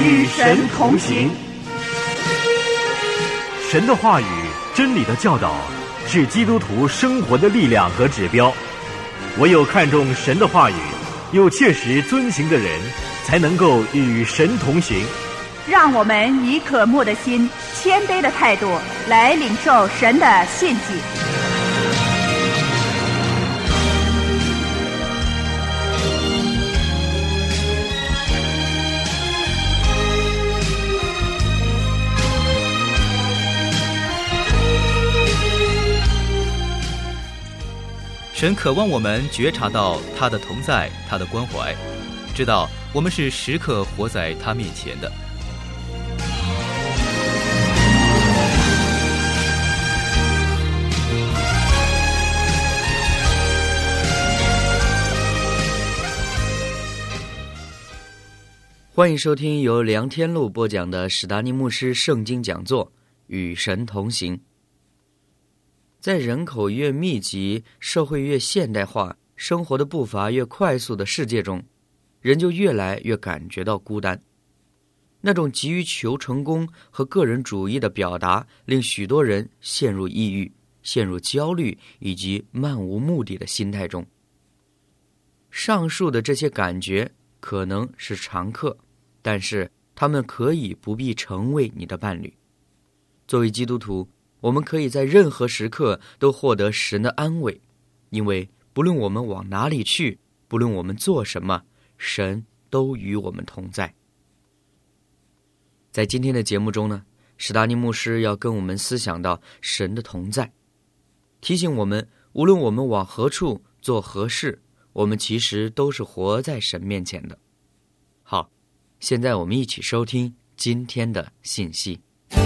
与神同行。 神的话语、真理的教导是基督徒生活的力量和指标。唯有看重神的话语，又切实遵行的人，才能够与神同行。 让我们以渴慕的心、谦卑的态度来领受神的信息。 神渴望我们觉察到他的同在，他的关怀，知道我们是时刻活在他面前的。 欢迎收听由梁天禄播讲的史达尼牧师圣经讲座《与神同行》。在人口越密集、社会越现代化、生活的步伐越快速的世界中，人就越来越感觉到孤单。那种急于求成功和个人主义的表达，令许多人陷入抑郁、陷入焦虑以及漫无目的的心态中。上述的这些感觉可能是常客，但是他们可以不必成为你的伴侣。作为基督徒，我们可以在任何时刻都获得神的安慰，因为不论我们往哪里去，不论我们做什么，神都与我们同在。在今天的节目中呢，史达尼牧师要跟我们思想到神的同在，提醒我们无论我们往何处做何事，我们其实都是活在神面前的。好，现在我们一起收听今天的信息。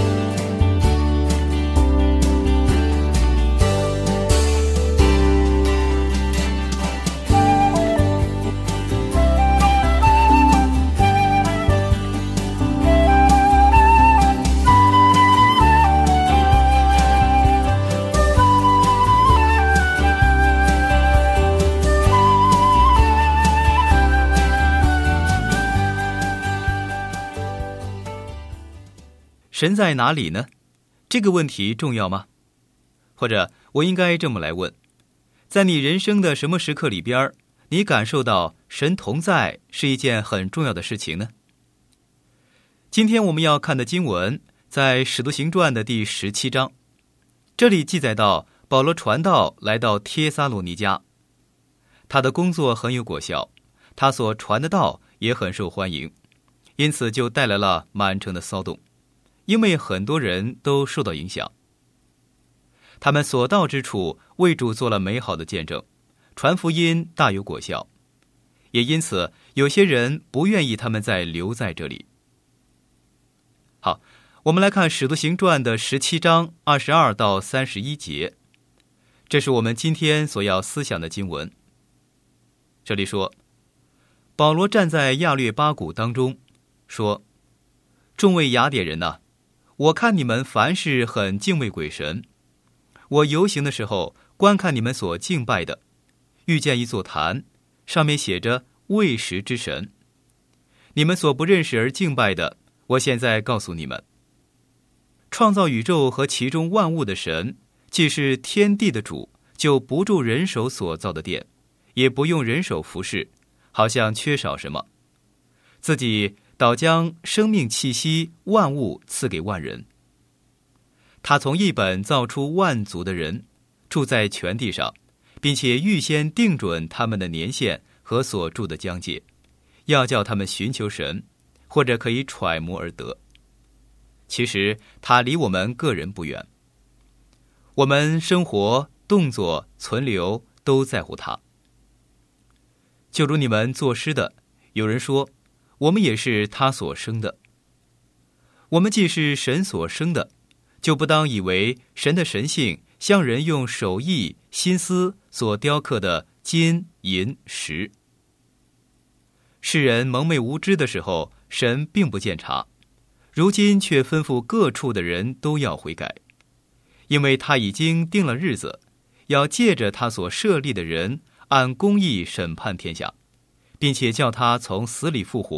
神在哪里呢？这个问题重要吗？或者我应该这么来问，在你人生的什么时刻里边，你感受到神同在是一件很重要的事情呢？今天我们要看的经文在使徒行传的第17章，这里记载到保罗传道来到帖撒罗尼迦，他的工作很有果效，他所传的道也很受欢迎，因此就带来了满城的骚动，因为很多人都受到影响。他们所到之处为主做了美好的见证，传福音大有果效，也因此有些人不愿意他们再留在这里。好，我们来看使徒行传的17章22到31节，这是我们今天所要思想的经文。这里说，保罗站在亚略巴谷当中说，众位雅典人哪，我看你们凡事很敬畏鬼神。我游行的时候，观看你们所敬拜的，遇见一座坛，上面写着未识之神。你们所不认识而敬拜的，我现在告诉你们，创造宇宙和其中万物的神，既是天地的主，就不住人手所造的殿，也不用人手服侍，好像缺少什么，自己倒将生命气息万物赐给万人。他从一本造出万族的人，住在全地上，并且预先定准他们的年限和所住的疆界，要叫他们寻求神，或者可以揣摩而得。其实他离我们个人不远，我们生活、动作、存留都在乎他。就如你们作诗的，有人说，我们也是他所生的。我们既是神所生的，就不当以为神的神性像人用手艺、心思所雕刻的金、银、石。世人蒙昧无知的时候，神并不鉴察，如今却吩咐各处的人都要悔改，因为他已经定了日子，要借着他所设立的人按公义审判天下，并且叫他从死里复活，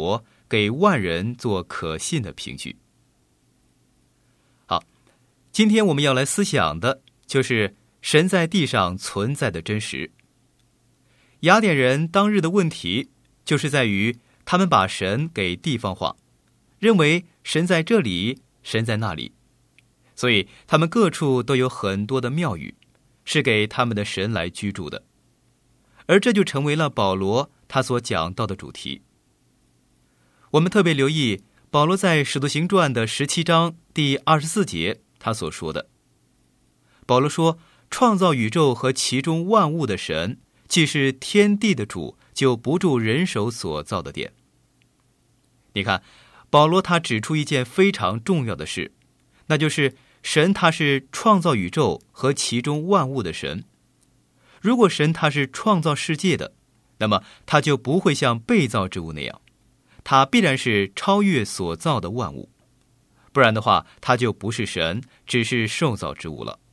给万人做可信的凭据。好，今天我们要来思想的就是神在地上存在的真实。雅典人当日的问题就是在于他们把神给地方化，认为神在这里，神在那里，所以他们各处都有很多的庙宇，是给他们的神来居住的。而这就成为了保罗他所讲到的主题。我们特别留意保罗在使徒行传的17章第24节他所说的。保罗说，创造宇宙和其中万物的神，既是天地的主，就不住人手所造的殿。你看，保罗他指出一件非常重要的事，那就是神他是创造宇宙和其中万物的神。如果神他是创造世界的，那么他就不会像被造之物那样，他必然是超越所造的万物，不然的话他就不是神，只是受造之物了。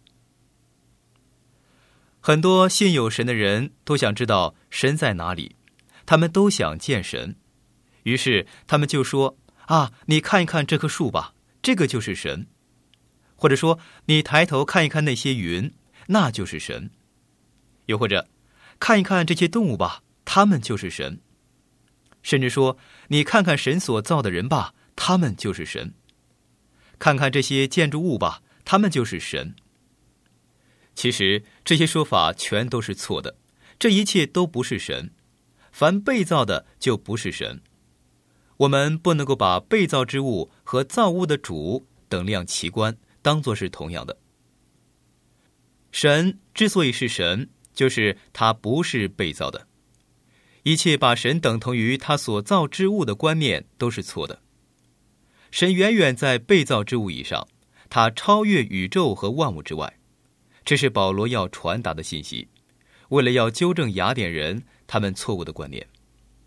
很多信有神的人都想知道神在哪里，他们都想见神，于是他们就说，你看一看这棵树吧，这个就是神。或者说，你抬头看一看那些云，那就是神。又或者，看一看这些动物吧，他们就是神。甚至说，你看看神所造的人吧，他们就是神。看看这些建筑物吧，他们就是神。其实这些说法全都是错的，这一切都不是神，凡被造的就不是神。我们不能够把被造之物和造物的主等量齐观，当作是同样的。神之所以是神，就是他不是被造的。一切把神等同于他所造之物的观念都是错的。神远远在被造之物以上，他超越宇宙和万物之外。这是保罗要传达的信息，为了要纠正雅典人他们错误的观念。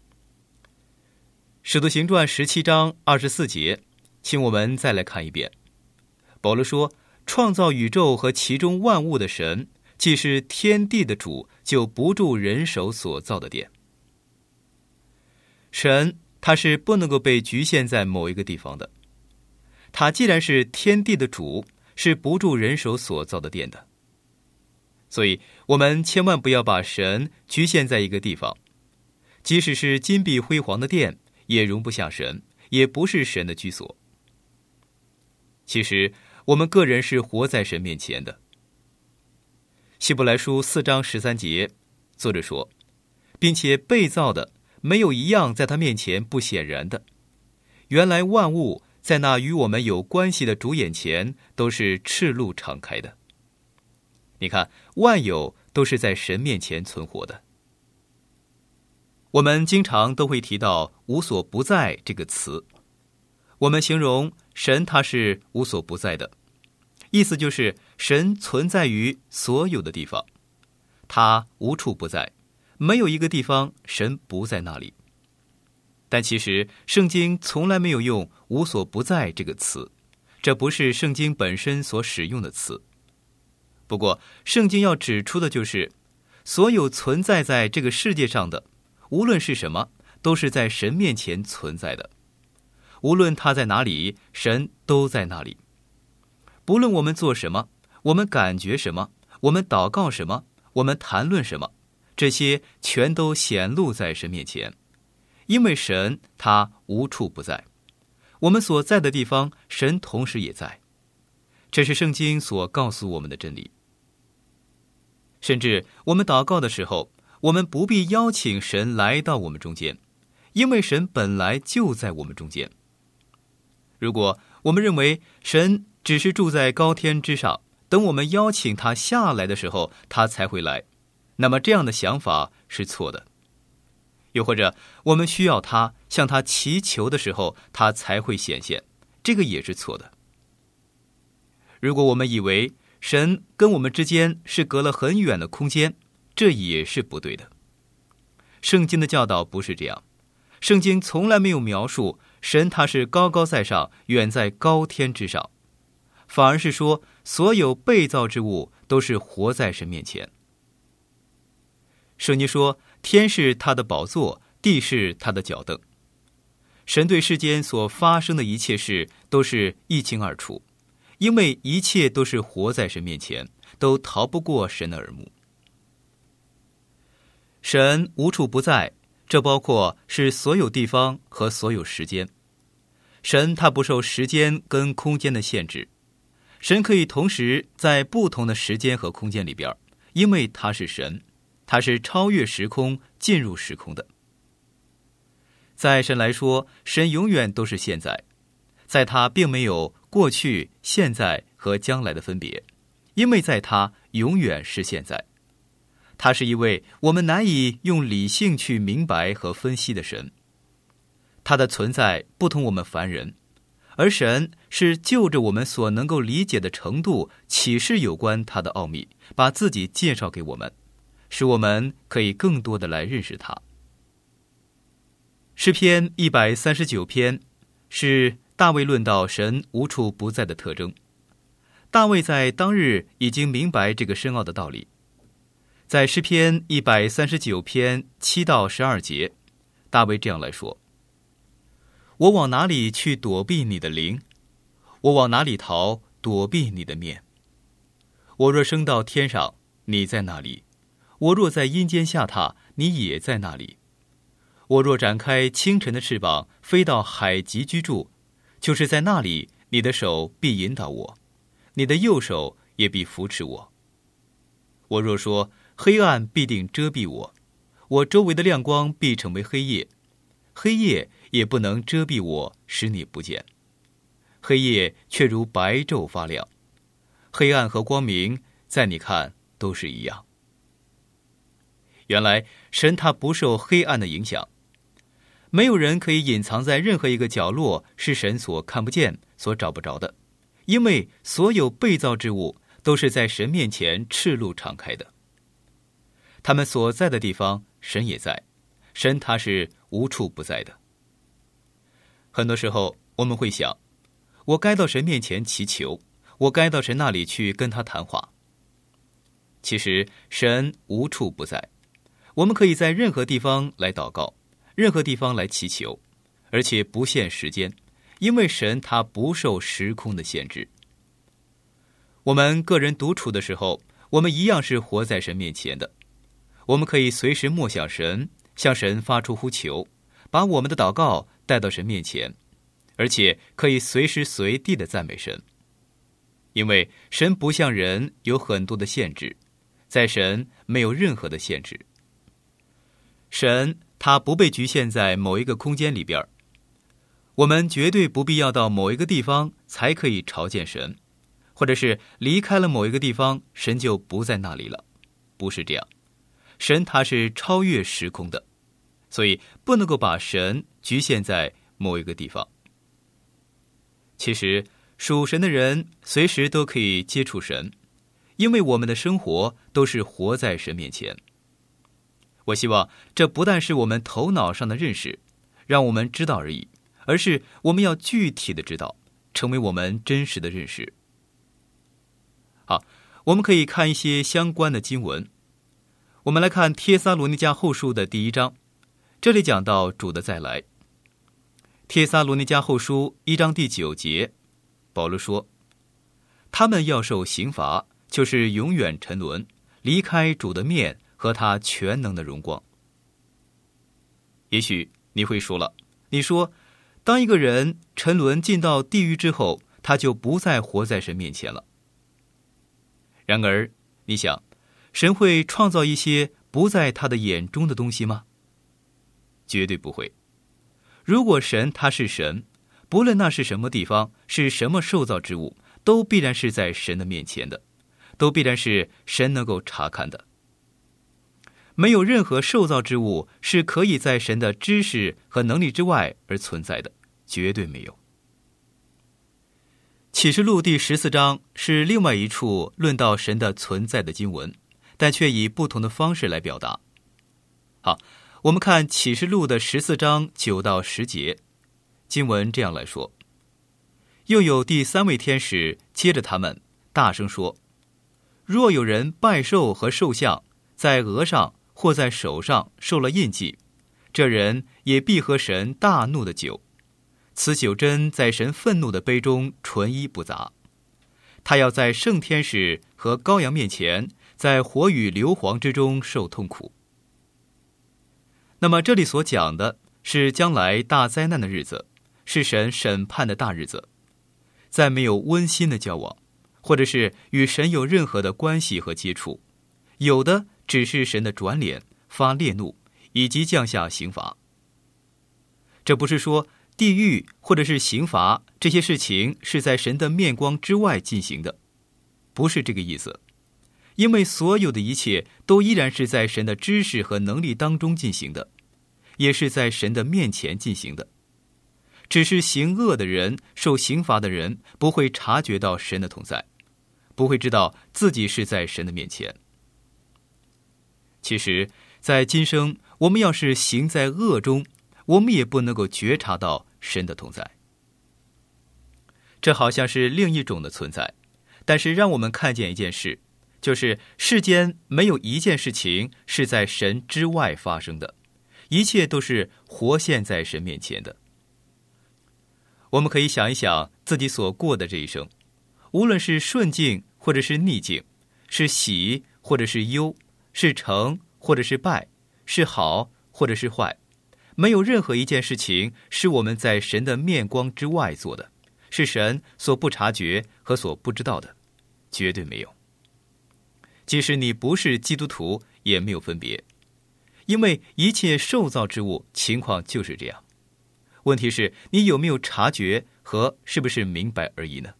使徒行传17章24节，请我们再来看一遍。保罗说，创造宇宙和其中万物的神，既是天地的主，就不住人手所造的殿。神他是不能够被局限在某一个地方的，他既然是天地的主，是不住人手所造的殿的。所以我们千万不要把神局限在一个地方，即使是金碧辉煌的殿，也容不下神，也不是神的居所。其实我们个人是活在神面前的。希伯来书4章13节，作者说，并且被造的没有一样在他面前不显然的，原来万物在那与我们有关系的主眼前都是赤露敞开的。你看，万有都是在神面前存活的。我们经常都会提到无所不在这个词，我们形容神他是无所不在的，意思就是神存在于所有的地方，他无处不在，没有一个地方神不在那里。但其实圣经从来没有用无所不在这个词，这不是圣经本身所使用的词。不过圣经要指出的就是，所有存在在这个世界上的，无论是什么，都是在神面前存在的。无论他在哪里，神都在那里。不论我们做什么，我们感觉什么，我们祷告什么，我们谈论什么，这些全都显露在神面前，因为神他无处不在，我们所在的地方，神同时也在。这是圣经所告诉我们的真理。甚至我们祷告的时候，我们不必邀请神来到我们中间，因为神本来就在我们中间。如果我们认为神只是住在高天之上，等我们邀请他下来的时候他才会来，那么这样的想法是错的。又或者我们需要他，向他祈求的时候他才会显现，这个也是错的。如果我们以为神跟我们之间是隔了很远的空间，这也是不对的。圣经的教导不是这样，圣经从来没有描述神他是高高在上，远在高天之上，反而是说所有被造之物都是活在神面前。圣经说，天是他的宝座，地是他的脚凳。 神对世间所发生的一切事都是一清二楚，因为一切都是活在神面前，都逃不过神的耳目。神无处不在，这包括是所有地方和所有时间。神他不受时间跟空间的限制，神可以同时在不同的时间和空间里边，因为他是神，他是超越时空进入时空的。在神来说，神永远都是现在，在他并没有过去、现在和将来的分别，因为在他永远是现在。他是一位我们难以用理性去明白和分析的神，他的存在不同我们凡人，而神是就着我们所能够理解的程度启示有关他的奥秘，把自己介绍给我们，使我们可以更多的来认识他。诗篇139篇是大卫论到神无处不在的特征。大卫在当日已经明白这个深奥的道理。在诗篇139篇7到12节，大卫这样来说：我往哪里去躲避你的灵？我往哪里逃躲避你的面？我若升到天上，你在那里；我若在阴间下榻，你也在那里。我若展开清晨的翅膀，飞到海极居住，就是在那里，你的手必引导我，你的右手也必扶持我。我若说黑暗必定遮蔽我，我周围的亮光必成为黑夜，黑夜也不能遮蔽我，使你不见。黑夜却如白昼发亮，黑暗和光明在你看都是一样。原来神他不受黑暗的影响，没有人可以隐藏在任何一个角落是神所看不见、所找不着的，因为所有被造之物都是在神面前赤露敞开的。他们所在的地方，神也在，神他是无处不在的。很多时候我们会想，我该到神面前祈求，我该到神那里去跟他谈话。其实神无处不在，我们可以在任何地方来祷告，任何地方来祈求，而且不限时间，因为神他不受时空的限制。我们个人独处的时候，我们一样是活在神面前的，我们可以随时默想神，向神发出呼求，把我们的祷告带到神面前，而且可以随时随地的赞美神。因为神不像人有很多的限制，在神没有任何的限制。神他不被局限在某一个空间里边，我们绝对不必要到某一个地方才可以朝见神，或者是离开了某一个地方，神就不在那里了。不是这样，神他是超越时空的，所以不能够把神局限在某一个地方。其实属神的人随时都可以接触神，因为我们的生活都是活在神面前。我希望这不但是我们头脑上的认识，让我们知道而已，而是我们要具体的知道，成为我们真实的认识。好，我们可以看一些相关的经文。我们来看帖撒罗尼迦后书的第1章，这里讲到主的再来。帖撒罗尼迦后书1章第9节，保罗说，他们要受刑罚，就是永远沉沦，离开主的面和他全能的荣光。也许你会说了，你说当一个人沉沦进到地狱之后，他就不再活在神面前了。然而你想，神会创造一些不在他的眼中的东西吗？绝对不会。如果神他是神，不论那是什么地方，是什么受造之物，都必然是在神的面前的，都必然是神能够查看的。没有任何受造之物是可以在神的知识和能力之外而存在的，绝对没有。启示录第14章是另外一处论到神的存在的经文，但却以不同的方式来表达。好，我们看启示录的14章9到10节，经文这样来说：又有第3位天使接着他们大声说，若有人拜兽和兽像，在额上或在手上受了印记，这人也必喝神大怒的酒， 此酒针在神愤怒的杯中纯一不杂。他要在圣天使和羔羊面前，在火与硫磺之中受痛苦。那么这里所讲的是将来大灾难的日子，是神审判的大日子。在没有温馨的交往，或者是与神有任何的关系和接触，有的只是神的转脸、发烈怒，以及降下刑罚。这不是说地狱或者是刑罚这些事情是在神的面光之外进行的，不是这个意思。因为所有的一切都依然是在神的知识和能力当中进行的，也是在神的面前进行的。只是行恶的人、受刑罚的人不会察觉到神的同在，不会知道自己是在神的面前。其实在今生，我们要是行在恶中，我们也不能够觉察到神的同在。这好像是另一种的存在，但是让我们看见一件事，就是世间没有一件事情是在神之外发生的，一切都是活现在神面前的。我们可以想一想自己所过的这一生，无论是顺境或者是逆境，是喜或者是忧，是成或者是败，是好或者是坏，没有任何一件事情是我们在神的面光之外做的，是神所不察觉和所不知道的，绝对没有。即使你不是基督徒，也没有分别，因为一切受造之物情况就是这样。问题是你有没有察觉和是不是明白而已呢？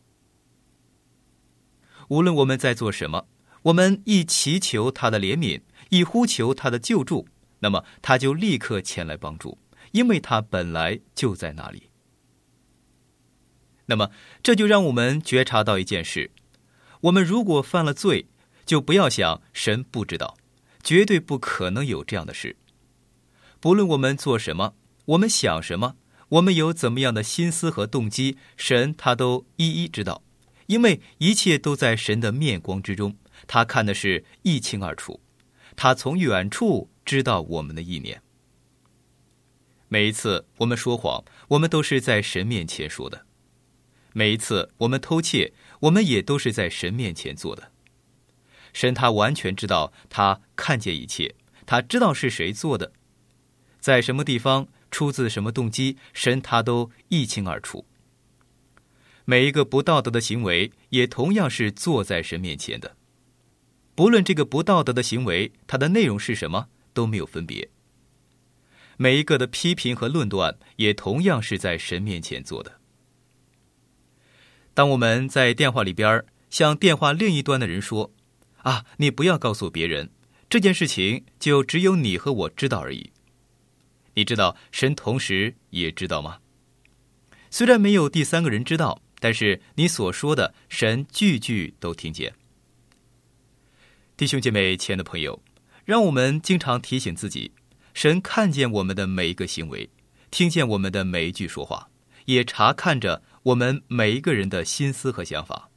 无论我们在做什么，我们一祈求他的怜悯，一呼求他的救助，那么他就立刻前来帮助，因为他本来就在那里。那么这就让我们觉察到一件事，我们如果犯了罪，就不要想神不知道，绝对不可能有这样的事。不论我们做什么，我们想什么，我们有怎么样的心思和动机，神他都一一知道，因为一切都在神的面光之中，他看的是一清二楚，他从远处知道我们的意念。每一次我们说谎，我们都是在神面前说的；每一次我们偷窃，我们也都是在神面前做的。神他完全知道，他看见一切，他知道是谁做的，在什么地方，出自什么动机，神他都一清二楚。每一个不道德的行为也同样是坐在神面前的，不论这个不道德的行为它的内容是什么，都没有分别。每一个的批评和论断也同样是在神面前做的。当我们在电话里边向电话另一端的人说，你不要告诉别人，这件事情就只有你和我知道而已。你知道神同时也知道吗？虽然没有第三个人知道，但是你所说的神句句都听见。弟兄姐妹，亲爱的朋友，让我们经常提醒自己，神看见我们的每一个行为，听见我们的每一句说话，也察看着我们每一个人的心思和想法。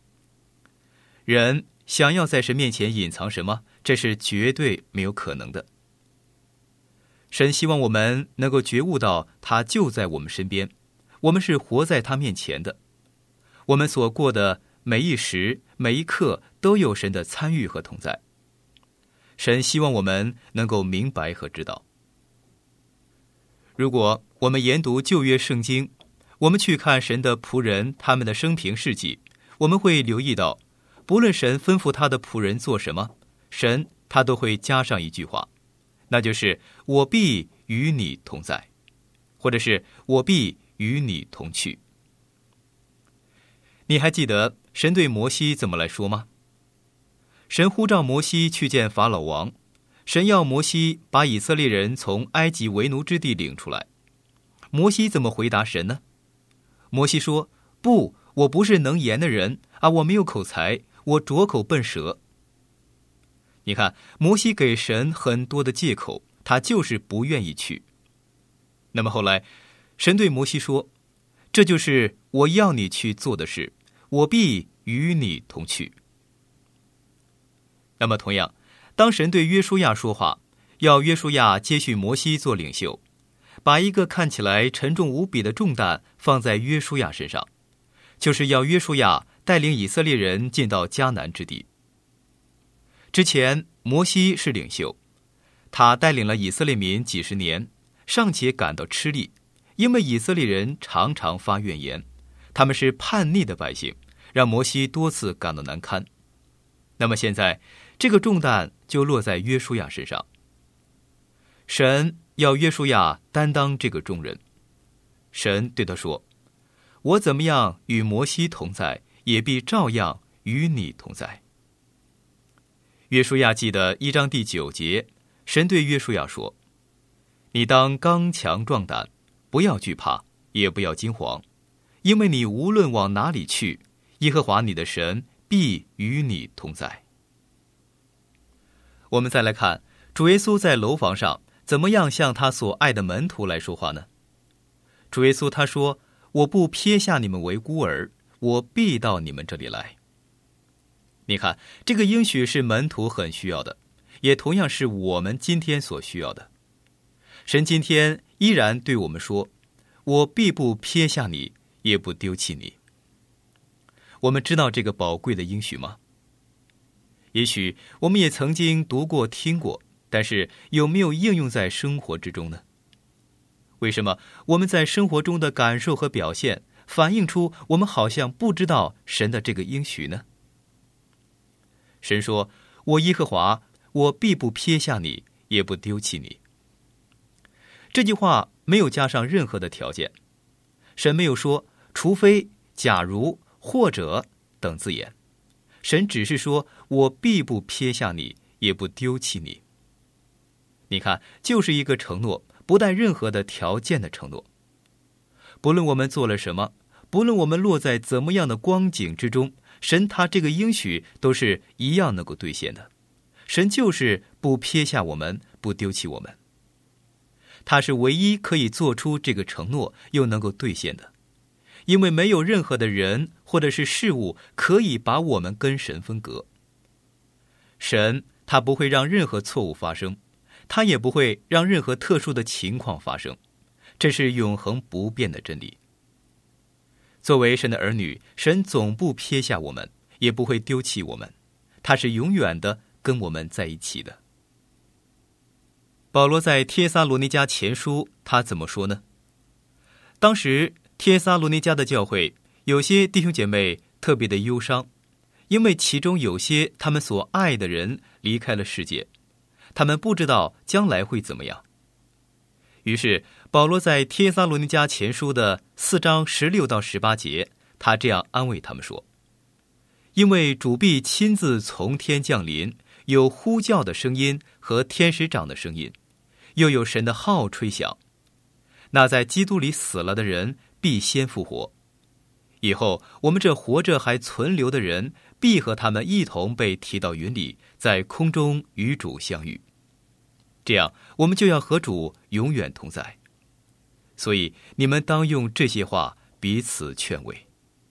人想要在神面前隐藏什么，这是绝对没有可能的。神希望我们能够觉悟到他就在我们身边，我们是活在他面前的，我们所过的每一时每一刻都有神的参与和同在。神希望我们能够明白和知道。如果我们研读旧约圣经，我们去看神的仆人他们的生平事迹，我们会留意到，不论神吩咐他的仆人做什么，神他都会加上一句话，那就是我必与你同在，或者是我必与你同去。你还记得神对摩西怎么来说吗？神呼召摩西去见法老王，神要摩西把以色列人从埃及为奴之地领出来。摩西怎么回答神呢？摩西说，不，我不是能言的人我没有口才，我拙口笨舌。你看，摩西给神很多的借口，他就是不愿意去。那么后来神对摩西说，这就是我要你去做的事，我必与你同去。那么同样，当神对约书亚说话，要约书亚接续摩西做领袖， 把一个看起来沉重无比的重担放在约书亚身上，就是要约书亚带领以色列人进到迦南之地。之前摩西是领袖，他带领了以色列民几十年，尚且感到吃力，因为以色列人常常发怨言，他们是叛逆的百姓，让摩西多次感到难堪。那么现在这个重担就落在约书亚身上，神要约书亚担当这个重任。神对他说，我怎么样与摩西同在，也必照样与你同在。约书亚记的1章第9节，神对约书亚说，你当刚强壮胆，不要惧怕，也不要惊惶，因为你无论往哪里去，耶和华你的神必与你同在。我们再来看主耶稣在楼房上怎么样向他所爱的门徒来说话呢？主耶稣他说，我不撇下你们为孤儿，我必到你们这里来。你看，这个应许是门徒很需要的，也同样是我们今天所需要的。神今天依然对我们说，我必不撇下你，也不丢弃你。我们知道这个宝贵的应许吗？也许我们也曾经读过听过，但是有没有应用在生活之中呢？为什么我们在生活中的感受和表现反映出我们好像不知道神的这个应许呢？神说，我耶和华，我必不撇下你，也不丢弃你。这句话没有加上任何的条件，神没有说除非、假如、或者等字眼，神只是说，我必不撇下你，也不丢弃你。你看，就是一个承诺，不带任何的条件的承诺。不论我们做了什么，不论我们落在怎么样的光景之中，神他这个应许都是一样能够兑现的。神就是不撇下我们，不丢弃我们。他是唯一可以做出这个承诺又能够兑现的，因为没有任何的人或者是事物可以把我们跟神分隔。神他不会让任何错误发生，他也不会让任何特殊的情况发生，这是永恒不变的真理。作为神的儿女，神总不撇下我们，也不会丢弃我们，他是永远的跟我们在一起的。保罗在帖撒罗尼迦前书他怎么说呢？当时帖撒罗尼迦的教会有些弟兄姐妹特别的忧伤，因为其中有些他们所爱的人离开了世界，他们不知道将来会怎么样。于是保罗在帖撒罗尼迦前书的4章16到18节，他这样安慰他们说，因为主必亲自从天降临，有呼叫的声音和天使长的声音，又有神的号吹响，那在基督里死了的人必先复活，以后我们这活着还存留的人必和他们一同被提到云里，在空中与主相遇，这样我们就要和主永远同在。所以你们当用这些话彼此劝慰。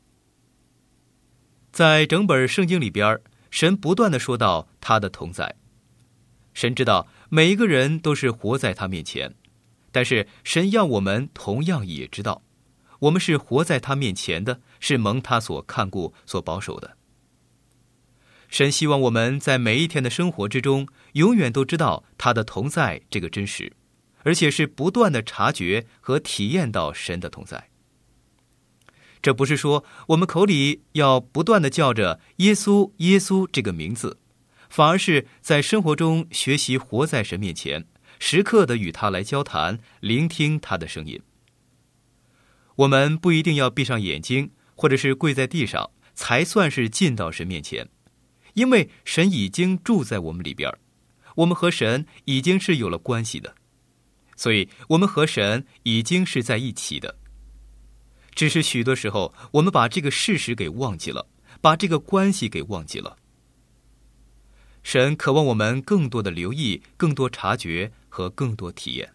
在整本圣经里边，神不断地说到他的同在。神知道每一个人都是活在他面前，但是神要我们同样也知道，我们是活在他面前的，是蒙他所看顾所保守的。神希望我们在每一天的生活之中永远都知道他的同在这个真实，而且是不断的察觉和体验到神的同在。这不是说我们口里要不断的叫着耶稣耶稣这个名字，反而是在生活中学习活在神面前，时刻的与他来交谈，聆听他的声音。我们不一定要闭上眼睛，或者是跪在地上才算是进到神面前，因为神已经住在我们里边，我们和神已经是有了关系的，所以我们和神已经是在一起的。只是许多时候我们把这个事实给忘记了，把这个关系给忘记了。神渴望我们更多的留意，更多察觉和更多体验。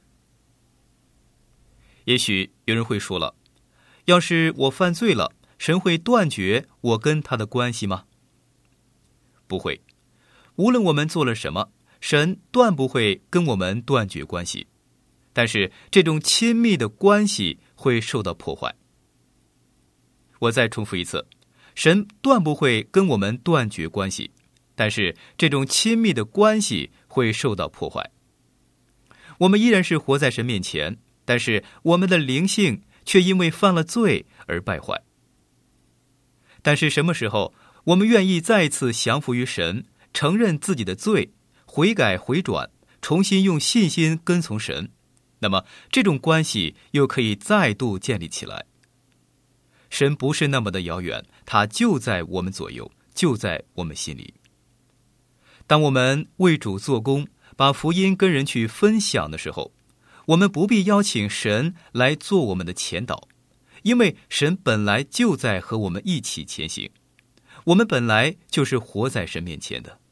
也许有人会说了，要是我犯罪了，神会断绝我跟他的关系吗？不会，无论我们做了什么，神断不会跟我们断绝关系。 但是这种亲密的关系会受到破坏。我再重复一次，神断不会跟我们断绝关系，但是这种亲密的关系会受到破坏。我们依然是活在神面前，但是我们的灵性却因为犯了罪而败坏。但是什么时候我们愿意再次降服于神，承认自己的罪，悔改回转，重新用信心跟从神，那么这种关系又可以再度建立起来。神不是那么的遥远，他就在我们左右，就在我们心里。当我们为主做工，把福音跟人去分享的时候，我们不必邀请神来做我们的前导，因为神本来就在和我们一起前行，我们本来就是活在神面前的。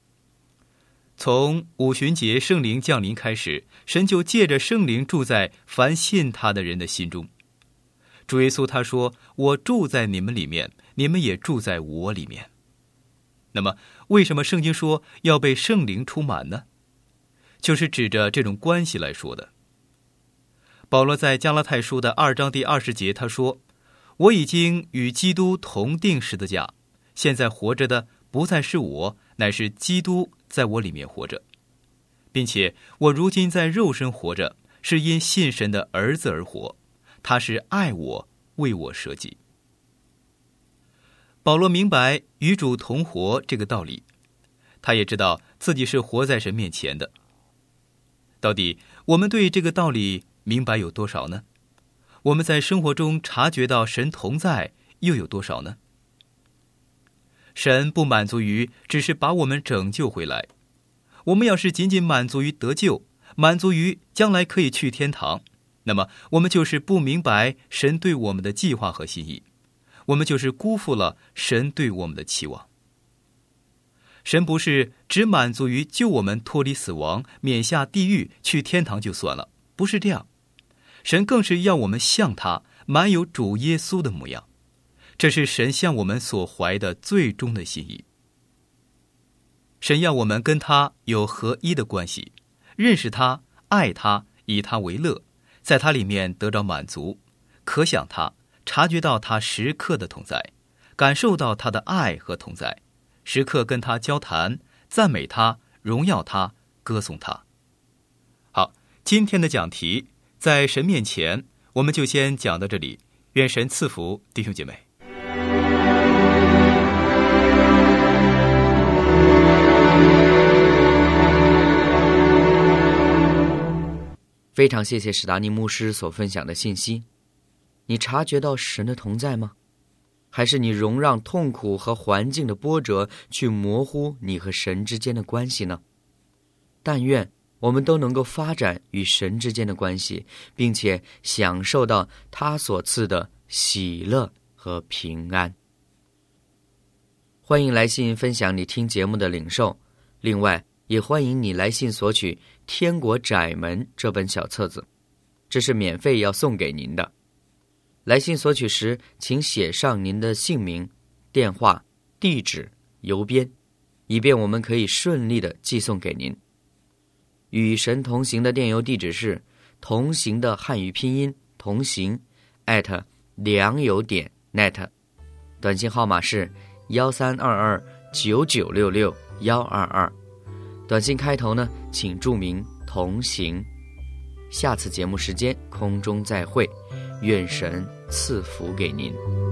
从五旬节圣灵降临开始，神就借着圣灵住在凡信他的人的心中。主耶稣他说，我住在你们里面，你们也住在我里面。那么为什么圣经说要被圣灵充满呢？就是指着这种关系来说的。保罗在加拉太书的2章第20节他说，我已经与基督同定十字架，现在活着的不再是我，乃是基督在我里面活着，并且我如今在肉身活着，是因信神的儿子而活，他是爱我，为我舍己。保罗明白与主同活这个道理，他也知道自己是活在神面前的。到底我们对这个道理明白有多少呢？我们在生活中察觉到神同在又有多少呢？神不满足于只是把我们拯救回来，我们要是仅仅满足于得救，满足于将来可以去天堂，那么我们就是不明白神对我们的计划和心意，我们就是辜负了神对我们的期望。神不是只满足于救我们脱离死亡，免下地狱，去天堂就算了，不是这样。神更是要我们像他，满有主耶稣的模样，这是神向我们所怀的最终的心意。神要我们跟他有合一的关系，认识他，爱他，以他为乐，在他里面得着满足，可想他，察觉到他时刻的同在，感受到他的爱和同在，时刻跟他交谈，赞美他，荣耀他，歌颂他。好，今天的讲题在神面前，我们就先讲到这里。愿神赐福弟兄姐妹。 非常谢谢史达尼牧师所分享的信息。你察觉到神的同在吗？还是你容让痛苦和环境的波折去模糊你和神之间的关系呢？但愿我们都能够发展与神之间的关系，并且享受到他所赐的喜乐和平安。欢迎来信分享你听节目的领受，另外也欢迎你来信索取《天国窄门》这本小册子，这是免费要送给您的。来信索取时，请写上您的姓名、电话、地址、邮编，以便我们可以顺利的寄送给您。与神同行的电邮地址是同行的汉语拼音同行@良友.net， 短信号码是13229966-122，短信开头呢，请注明同行。下次节目时间空中再会，愿神赐福给您。